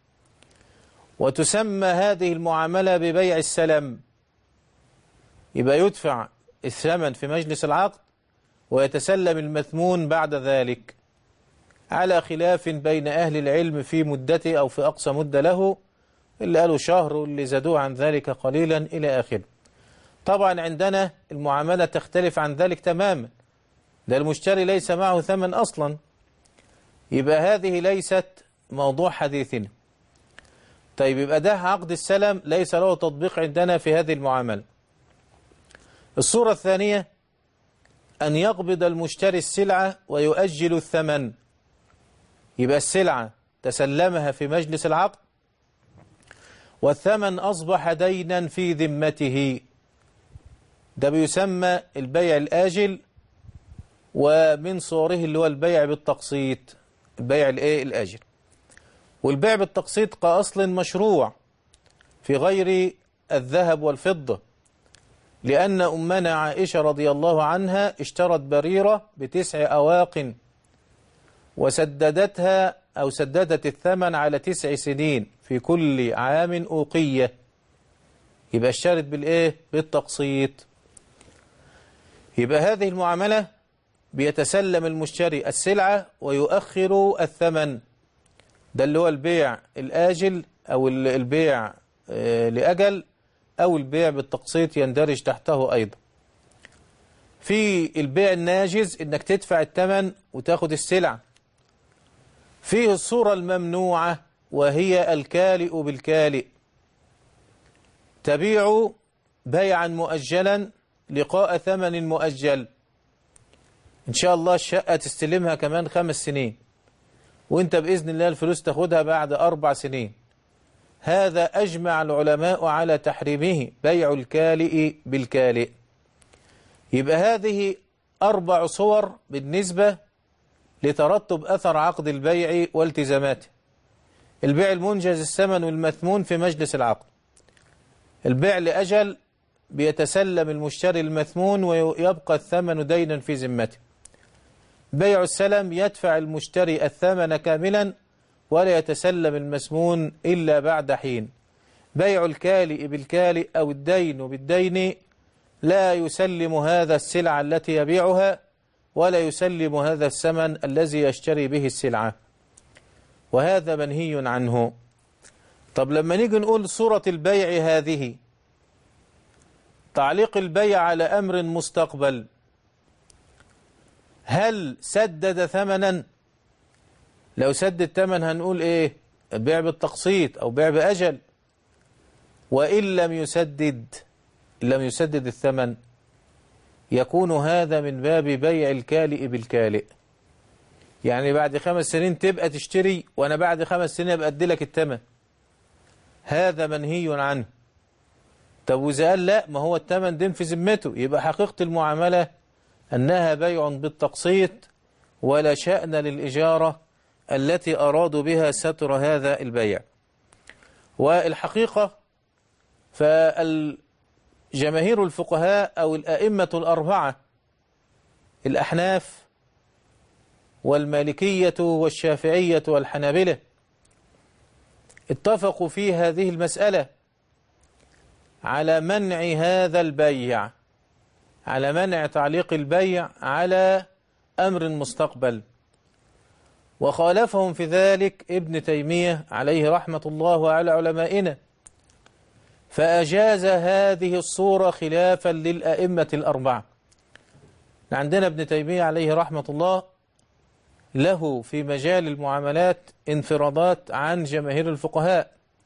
وتسمى هذه المعاملة ببيع السلم. يبقى يدفع الثمن في مجلس العقد ويتسلم المثمون بعد ذلك، على خلاف بين أهل العلم في مدته أو في أقصى مدة له، اللي قالوا شهر واللي زادوه عن ذلك قليلا إلى آخره. طبعا عندنا المعاملة تختلف عن ذلك تماما، ده المشتري ليس معه ثمن أصلا، يبقى هذه ليست موضوع حديثنا. طيب يبقى ده عقد السلم ليس له تطبيق عندنا في هذه المعاملة. الصورة الثانية أن يقبض المشتري السلعة ويؤجل الثمن. يبقى السلعة تسلمها في مجلس العقد، والثمن أصبح دينا في ذمته. ده بيسمى البيع الآجل، ومن صوره اللي هو البيع بالتقسيط، البيع الآجل. والبيع بالتقسيط كأصل مشروع في غير الذهب والفضة، لأن أمنا عائشة رضي الله عنها اشترت بريرة ب9 أواق، وسددتها أو سددت الثمن على 9 سنين، في كل عام أوقية. يبقى اشترت بالإيه؟ بالتقسيط. يبقى هذه المعاملة بيتسلم المشتري السلعة ويؤخر الثمن، ده اللي هو البيع الآجل أو البيع لأجل، أو البيع بالتقسيط يندرج تحته أيضا. في البيع الناجز إنك تدفع الثمن وتاخد السلعة. فيه الصورة الممنوعة، وهي الكالئ بالكالئ، تبيع بيعا مؤجلا لقاء ثمن مؤجل. إن شاء الله الشقة تستلمها كمان 5 سنين، وانت بإذن الله الفلوس تاخدها بعد 4 سنين. هذا أجمع العلماء على تحريمه، بيع الكالئ بالكالئ. يبقى هذه 4 صور بالنسبة لترتب أثر عقد البيع والتزاماته. البيع المنجز الثمن والمثمون في مجلس العقد. البيع لأجل بيتسلم المشتري المثمون ويبقى الثمن دينا في ذمته. بيع السلم يدفع المشتري الثمن كاملا ولا يتسلم المسمون إلا بعد حين. بيع الكالئ بالكالئ أو الدين بالدين لا يسلم هذا السلعة التي يبيعها ولا يسلم هذا الثمن الذي يشتري به السلعة، وهذا منهي عنه. طب لما نيجي نقول صورة البيع هذه، تعليق البيع على أمر مستقبل، هل سدد ثمنا؟ لو سدد ثمن هنقول إيه؟ بيع بالتقسيط أو بيع بأجل. وإن لم يسدد الثمن، يكون هذا من باب بيع الكالئ بالكالئ. يعني بعد 5 سنين تبقى تشتري وأنا بعد 5 سنين أبقى أديلك الثمن، هذا منهي عنه. طب وإذا قال لا، ما هو الثمن دين في ذمته، يبقى حقيقة المعاملة أنها بيع بالتقسيط ولا شأن للإجارة التي أرادوا بها ستر هذا البيع. والحقيقة فالجماهير الفقهاء أو الأئمة الأربعة، الأحناف والمالكية والشافعية والحنابلة، اتفقوا في هذه المسألة على منع هذا البيع، على منع تعليق البيع على أمر مستقبل. وخالفهم في ذلك ابن تيمية عليه رحمة الله وعلى علمائنا، فأجاز هذه الصورة خلافا للأئمة الأربعة. عندنا ابن تيمية عليه رحمة الله له في مجال المعاملات انفرادات عن جماهير الفقهاء،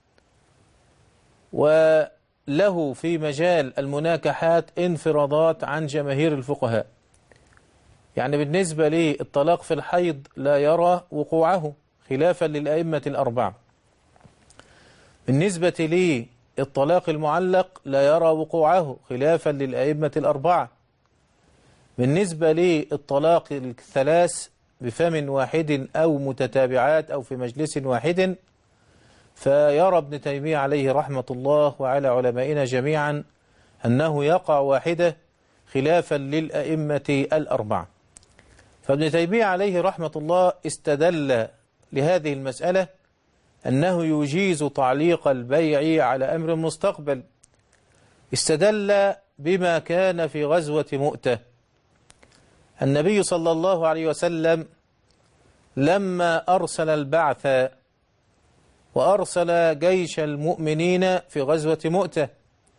وله في مجال المناكحات انفرادات عن جماهير الفقهاء. يعني بالنسبة للطلاق في الحيض لا يرى وقوعه خلافا للأئمة الأربعة. بالنسبة للطلاق المعلق لا يرى وقوعه خلافا للأئمة الأربعة. بالنسبة للطلاق الثلاث بفم واحد أو متتابعات أو في مجلس واحد، فيرى ابن تيمية عليه رحمة الله وعلى علمائنا جميعا أنه يقع واحدة خلافا للأئمة الأربعة. فابن تيمية عليه رحمة الله استدل لهذه المسألة أنه يجيز تعليق البيع على أمر مستقبل. استدل بما كان في غزوة مؤتة. النبي صلى الله عليه وسلم لما أرسل البعث وأرسل جيش المؤمنين في غزوة مؤتة،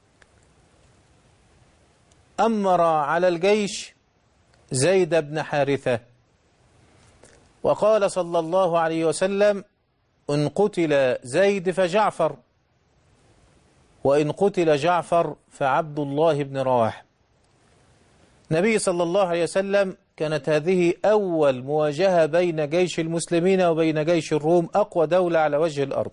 أمر على الجيش زيد بن حارثة، وقال صلى الله عليه وسلم: إن قتل زيد فجعفر، وإن قتل جعفر فعبد الله بن رواحة. النبي صلى الله عليه وسلم كانت هذه أول مواجهة بين جيش المسلمين وبين جيش الروم، أقوى دولة على وجه الأرض.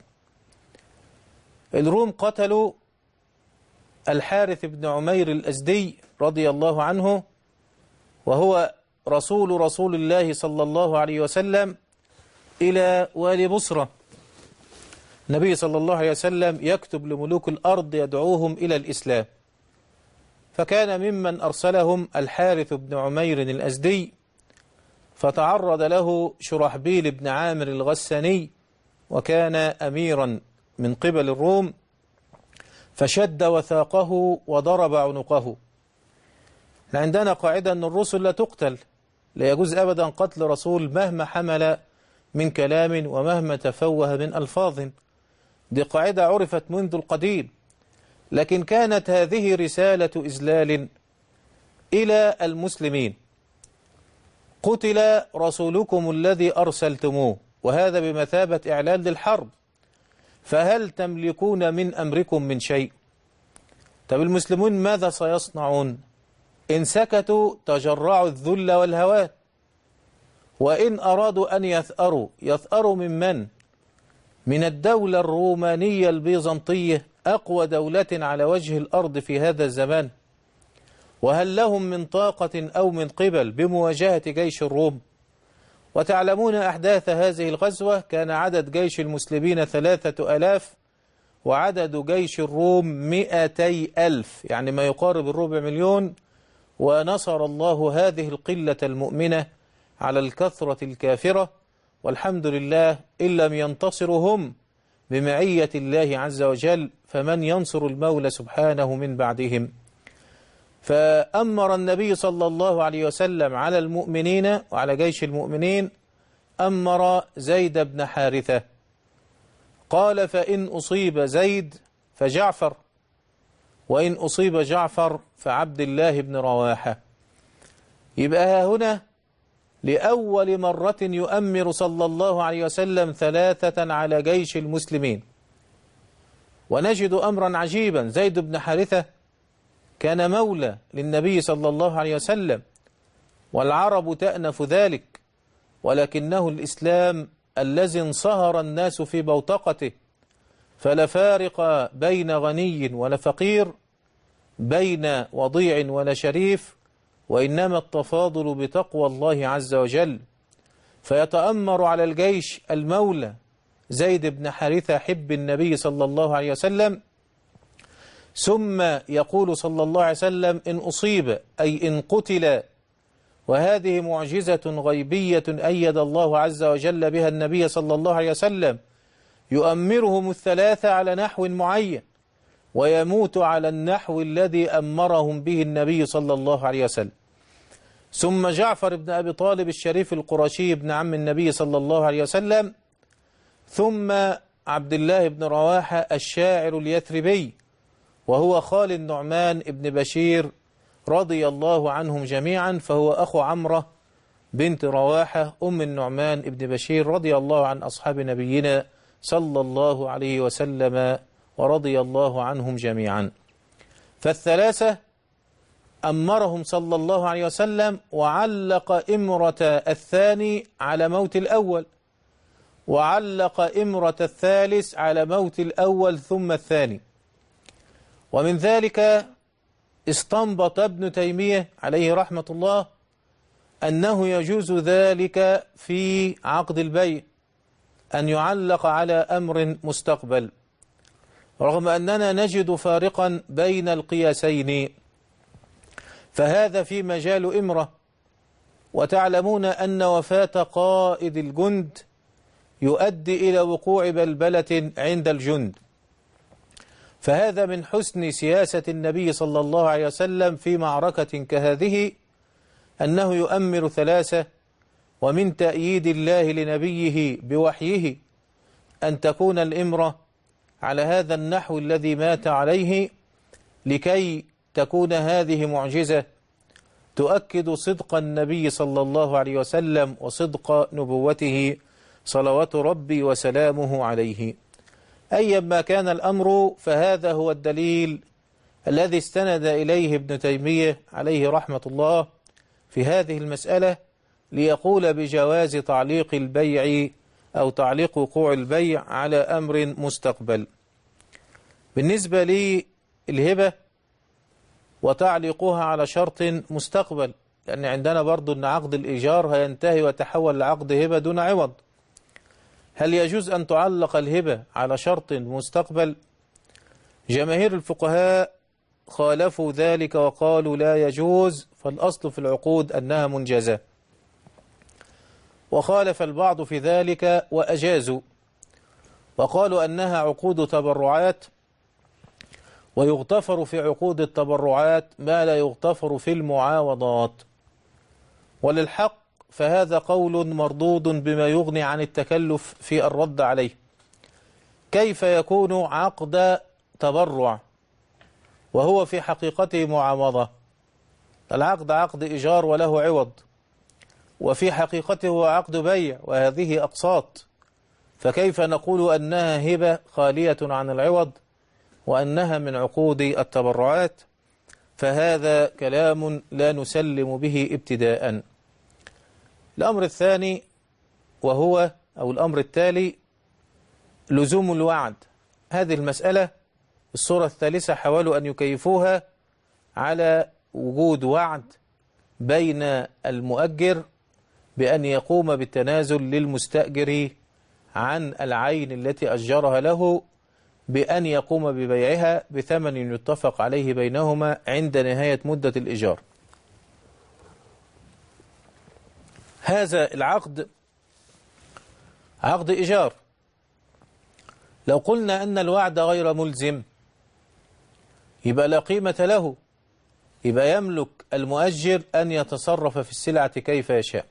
الروم قتلوا الحارث بن عمير الأزدي رضي الله عنه، وهو رسول الله صلى الله عليه وسلم إلى والي بصرة. النبي صلى الله عليه وسلم يكتب لملوك الأرض يدعوهم إلى الإسلام، فكان ممن أرسلهم الحارث بن عمير الأزدي، فتعرض له شرحبيل بن عامر الغساني، وكان أميرا من قبل الروم، فشد وثاقه وضرب عنقه. عندنا قاعدة أن الرسل لا تقتل، لا يجوز أبدا قتل رسول مهما حمل من كلام ومهما تفوه من ألفاظ، دي قاعدة عرفت منذ القديم. لكن كانت هذه رسالة إذلال إلى المسلمين: قتل رسولكم الذي أرسلتموه، وهذا بمثابة إعلان للحرب، فهل تملكون من أمركم من شيء؟ طب المسلمون ماذا سيصنعون؟ إن سكتوا تجرعوا الذل والهوان، وإن أرادوا أن يثأروا من الدولة الرومانية البيزنطية، أقوى دولة على وجه الأرض في هذا الزمان، وهل لهم من طاقة أو من قبل بمواجهة جيش الروم؟ وتعلمون أحداث هذه الغزوة، كان عدد جيش المسلمين 3000 وعدد جيش الروم 200,000، يعني ما يقارب 250,000. ونصر الله هذه القلة المؤمنة على الكثرة الكافرة، والحمد لله. إن لم ينتصروا هم بمعية الله عز وجل، فمن ينصر المولى سبحانه من بعدهم؟ فأمر النبي صلى الله عليه وسلم على المؤمنين وعلى جيش المؤمنين، أمر زيد بن حارثة، قال: فإن أصيب زيد فجعفر، وإن أصيب جعفر فعبد الله بن رواحة. يبقى هنا لأول مرة يؤمر صلى الله عليه وسلم 3 على جيش المسلمين. ونجد أمرا عجيبا، زيد بن حارثة كان مولى للنبي صلى الله عليه وسلم، والعرب تأنف ذلك، ولكنه الإسلام الذي انصهر الناس في بوتقته، فلا فارق بين غني ولا فقير، بين وضيع ولا شريف، وإنما التفاضل بتقوى الله عز وجل. فيتأمر على الجيش المولى زيد بن حارثة حب النبي صلى الله عليه وسلم، ثم يقول صلى الله عليه وسلم: إن أصيب أي إن قتل، وهذه معجزة غيبية أيد الله عز وجل بها النبي صلى الله عليه وسلم، يؤمرهم 3 على نحو معين، ويموت على النحو الذي أمرهم به النبي صلى الله عليه وسلم. ثم جعفر بن أبي طالب الشريف القرشي بن عم النبي صلى الله عليه وسلم، ثم عبد الله بن رواحة الشاعر اليثربي، وهو خال النعمان بن بشير رضي الله عنهم جميعا، فهو أخو عمرة بنت رواحة أم النعمان بن بشير رضي الله عن أصحاب نبينا صلى الله عليه وسلم ورضي الله عنهم جميعا. ف3 أمرهم صلى الله عليه وسلم، وعلق إمرة الثاني على موت الأول، وعلق إمرة الثالث على موت الأول ثم الثاني. ومن ذلك استنبط ابن تيمية عليه رحمة الله أنه يجوز ذلك في عقد البيع، أن يعلق على أمر مستقبل، رغم أننا نجد فارقا بين القياسين، فهذا في مجال إمرة. وتعلمون أن وفاة قائد الجند يؤدي إلى وقوع بلبلة عند الجند، فهذا من حسن سياسة النبي صلى الله عليه وسلم في معركة كهذه، أنه يؤمر 3، ومن تأييد الله لنبيه بوحيه أن تكون الإمرة على هذا النحو الذي مات عليه، لكي تكون هذه معجزة تؤكد صدق النبي صلى الله عليه وسلم وصدق نبوته صلوات ربي وسلامه عليه. أيما كان الأمر، فهذا هو الدليل الذي استند إليه ابن تيمية عليه رحمة الله في هذه المسألة، ليقول بجواز تعليق البيع أو تعليق وقوع البيع على أمر مستقبل. بالنسبة للهبة وتعليقها على شرط مستقبل، لأن عندنا برضو أن عقد الإيجار هينتهي ويتحول لعقد هبة دون عوض. هل يجوز أن تعلق الهبة على شرط مستقبل؟ جماهير الفقهاء خالفوا ذلك وقالوا لا يجوز، فالأصل في العقود أنها منجزة. وخالف البعض في ذلك وأجازوا، وقالوا أنها عقود تبرعات، ويغتفر في عقود التبرعات ما لا يغتفر في المعاوضات. وللحق فهذا قول مردود بما يغني عن التكلف في الرد عليه. كيف يكون عقد تبرع وهو في حقيقته معاوضة؟ العقد عقد إيجار وله عوض، وفي حقيقته هو عقد بيع وهذه أقساط، فكيف نقول أنها هبة خالية عن العوض وأنها من عقود التبرعات؟ فهذا كلام لا نسلم به ابتداء. الأمر الثاني وهو أو الأمر التالي لزوم الوعد. هذه المسألة الصورة الثالثة حاولوا أن يكيفوها على وجود وعد بين المؤجر بأن يقوم بالتنازل للمستأجر عن العين التي أجرها له، بأن يقوم ببيعها بثمن يتفق عليه بينهما عند نهاية مدة الإيجار. هذا العقد عقد إيجار، لو قلنا أن الوعد غير ملزم يبقى لا قيمة له، يبقى يملك المؤجر أن يتصرف في السلعة كيف يشاء.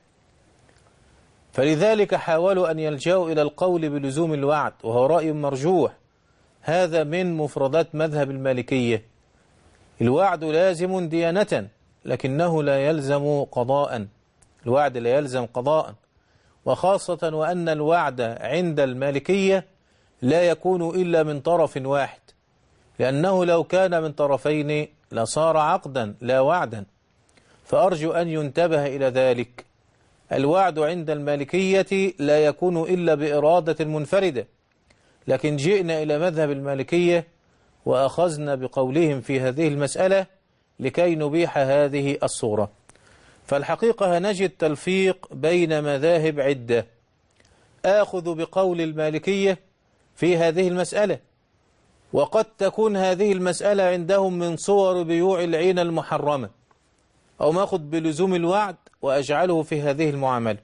فلذلك حاولوا أن يلجأوا إلى القول بلزوم الوعد، وهو رأي مرجوح، هذا من مفردات مذهب المالكية. الوعد لازم ديانة لكنه لا يلزم قضاء، الوعد لا يلزم قضاء، وخاصة وأن الوعد عند المالكية لا يكون إلا من طرف واحد، لأنه لو كان من طرفين لصار عقدا لا وعدا. فأرجو أن ينتبه إلى ذلك. الوعد عند المالكية لا يكون إلا بإرادة منفردة، لكن جئنا إلى مذهب المالكية وأخذنا بقولهم في هذه المسألة لكي نبيح هذه الصورة. فالحقيقة نجد تلفيق بين مذاهب عدة. آخذ بقول المالكية في هذه المسألة، وقد تكون هذه المسألة عندهم من صور بيوع العين المحرمة، أو ما أخذ بلزوم الوعد وأجعله في هذه المعاملة،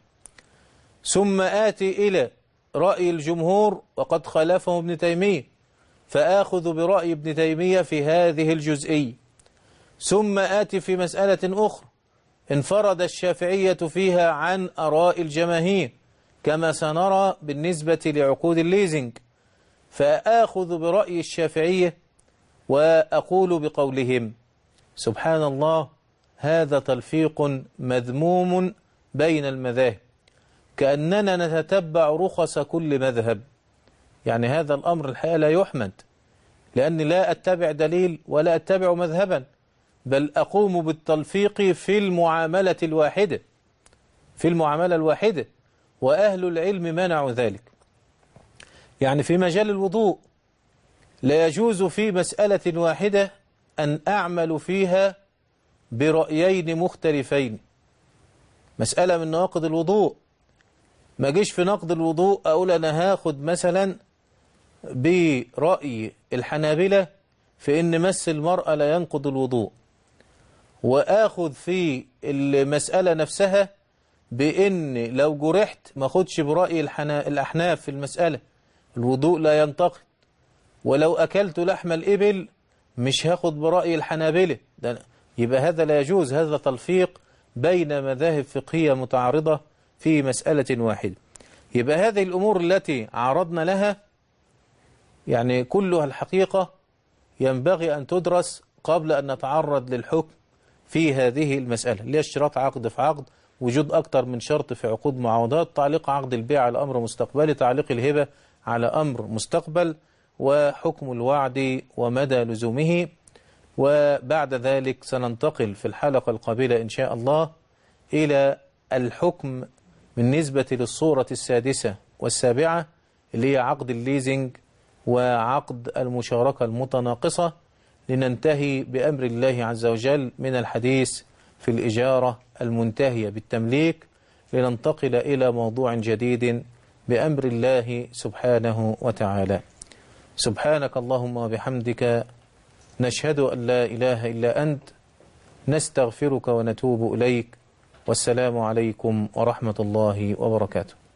ثم آتي إلى رأي الجمهور وقد خالفه ابن تيمية فآخذ برأي ابن تيمية في هذه الجزئية، ثم آتي في مسألة أخرى انفرد الشافعية فيها عن آراء الجماهير كما سنرى بالنسبة لعقود الليزنج، فآخذ برأي الشافعية وأقول بقولهم. سبحان الله، هذا تلفيق مذموم بين المذاهب، كأننا نتتبع رخص كل مذهب. يعني هذا الأمر الحقيقة لا يحمد، لأني لا أتبع دليل ولا أتبع مذهبا، بل أقوم بالتلفيق في المعاملة الواحدة، في المعاملة الواحدة، وأهل العلم منعوا ذلك. يعني في مجال الوضوء لا يجوز في مسألة واحدة أن أعمل فيها برأيين مختلفين. مسألة من نواقض الوضوء، ما جيش في نقض الوضوء أقول أنا هاخد مثلا برأي الحنابلة في إن مس المرأة لا ينقض الوضوء، وآخذ في المسألة نفسها بإن لو جرحت ما أخدش برأي الأحناف في المسألة، الوضوء لا ينتقض. ولو أكلت لحم الإبل مش هاخد برأي الحنابلة، يبقى هذا لا يجوز. هذا تلفيق بين مذاهب فقهية متعارضة في مسألة واحدة. يبقى هذه الأمور التي عرضنا لها يعني كلها الحقيقة ينبغي أن تدرس قبل أن نتعرض للحكم في هذه المسألة، اللي هي اشتراط عقد في عقد، وجود أكثر من شرط في عقود معاوضات، تعليق عقد البيع على أمر مستقبلي، تعليق الهبة على أمر مستقبل، وحكم الوعد ومدى لزومه. وبعد ذلك سننتقل في الحلقة القابلة إن شاء الله إلى الحكم بالنسبة للصورة السادسة والسابعة اللي هي عقد الليزنج وعقد المشاركة المتناقصة، لننتهي بأمر الله عز وجل من الحديث في الإجارة المنتهية بالتمليك، لننتقل إلى موضوع جديد بأمر الله سبحانه وتعالى. سبحانك اللهم وبحمدك، نشهد أن لا إله إلا أنت، نستغفرك ونتوب إليك، والسلام عليكم ورحمة الله وبركاته.